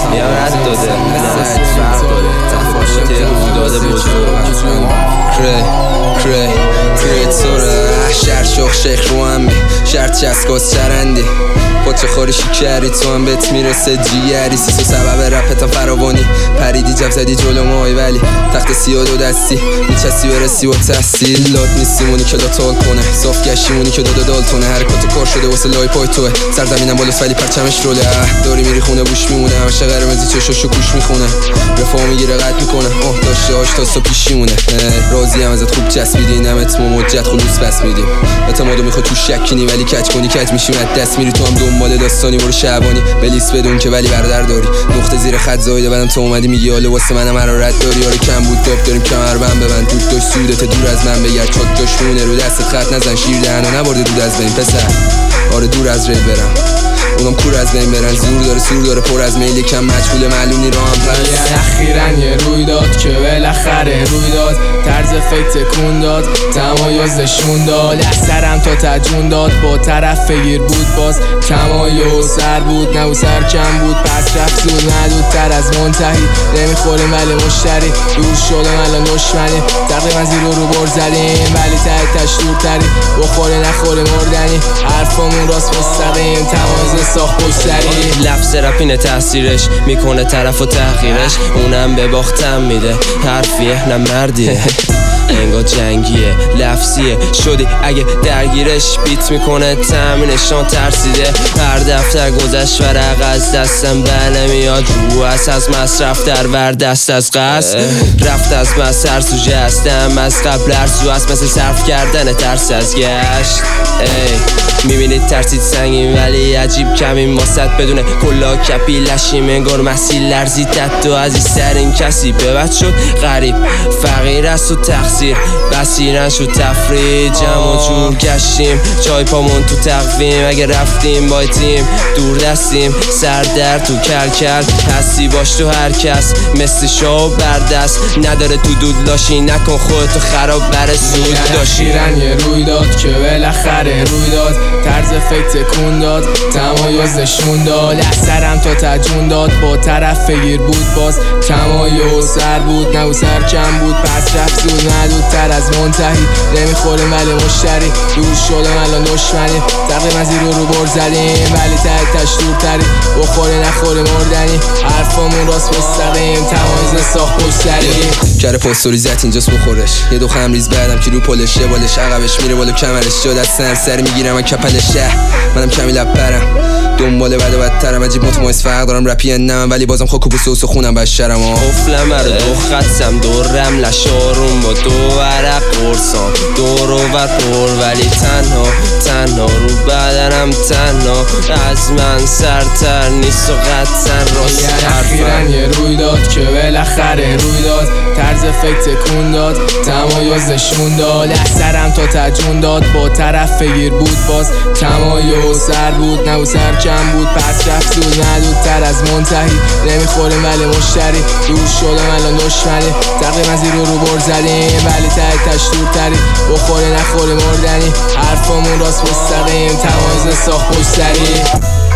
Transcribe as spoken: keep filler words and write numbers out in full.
میام رد داده نزد فرق داره تفاوت رویداد بزرگ کری کری کری توره شهر شخ شیخ رو هم بی شرط چسکاز چرندی پاچه خاری شکری تو هم بهت میرسه جیگری سیسو سبب رپتم فراوانی پریدی جب زدی جلو مای ولی تخت سیاه دو دستی میچستی برسی با تحصیل لات نیستیمونی که لاتال کنه صاف گشتیمونی که داده دالتونه حرکات کار شده واسه لای پای توه سرزمینم بالاست ولی پرچمش روله داری میری خونه بوش میمونه همشه قرمزی چشاشو گوش میخونه رفاه میگیره قد میکنه آه داشته هاش تاستا پیشیمونه راضی هم ازت خوب چسبیدی نمت ممجد خلوص بس میدیم اعتمادو میخواد تو شکنی ولی کج کنی کج میشیم از دست میری تو هم دنبال داستانی برو شعبانی بلیس بدون که ولی برادر داری نقطه زیر خط زایده بعدم تو اومدی میگی حالا واسه منم حرارت داری آره کم بود داب داریم کمربند ببند دود داشت سودت دور از من بگرد چاک جاش مونه رو دستت خط نزن شیر دهنو نبرده دود از بین پسر آره دور از ری برم اونم کور از بین برن زور داره سور داره پر از میل کم مجهول معلومی رو هم پس اخیراً یه روی داد که بالاخره روی داد طرز فکر تکون داد تمایز نشون داد اثرم تا تجون داد با طرف گیر بود باز تمایز سر بود نه سر کم بود پس رفت زود ندودتر از منتهی نمیخوریم ولی مشتری دور شدم الان دشمنی تقریبا زیرو رو بر زدیم ولی ته تش دورتری بخوری نخوری مردنی حرفمون راست مستقیم تمایز ساخت پشتری لفظ رپینه تاثیرش میکنه طرف و تحقیرش اونم به باختم میده حرفیه نه مردیه انگار جنگیه لفظیه شدی اگه درگیرش بیت میکنه تامینشان ترسیده هر دفتر گذشت ورق از دستم بله میاد رو از از مصرف در ور دست از قصد رفت از مصر سوژه هستم از قبل ارزو است مثل صرف کردن ترس از گشت ای میبینید ترسید سنگین ولی عجیب کمیم ماست بدونه کلا کپی لشیم انگار مسیل لرزید تد و عزیزترین کسی به بد شد غریب فقیر است و تقصیر بسیرن شد تفرید جمع و جور گشتیم چای پامون تو تقویم اگه رفتیم با تیم دور دستیم سر در تو کل کل هستی باش تو هر کس مثل شاو بردست نداره تو دود لاشی نکن خودتو خراب بر سود داشتی یه روی داد که بالاخره روی داد طرز فکر تکون داد تمایز نشون داد اثرم تا تجون داد با طرف گیر بود باز تمایز سر بود نه سر کم بود پس رفت زود ندودتر از منتهی نمیخوریم ولی مشتری دور شدم الان دشمنی تقریبا زیرو رو بر زدیم ولی ته تش دورتری بخوری نخوری مردنی حرفمون راست مستقیم تمایز ساخت پشتری کره پاستوری زد اینجاست بخورش یه دو خم ریز بعدم که رو پلشه بالش عقبش میره بالا کمرش جا دست سر سر میگیرم من کپلشه منم کمی لب برم دنبال بد و بدترم عجیب متمایز فرق دارم رپی نمم ولی بازم خاک و بوسه و سخونم بشرم افلم رو دو خطم دورم لشارم با دو ورق قرصان دور و ور پر ولی تنها تنها رو بدنم تنها از من سرتر نیست و قطعا راست حرفم یه روی داد که بالاخره روی داد طرز فکر تکون داد تمایز نشون داد اثرم تا تجون داد با طرف گیر بود باز تمایز سر بود نه سر کم بود پس رفت زود ندودتر از منتهی نمیخوریم ولی مشتری دور شدم الان دشمنی تقریبا زیرو رو بر زدیم ولی ته تش دورتری بخوری نخوری مردنی حرفمون راست مستقیم تمایز ساخت پشتری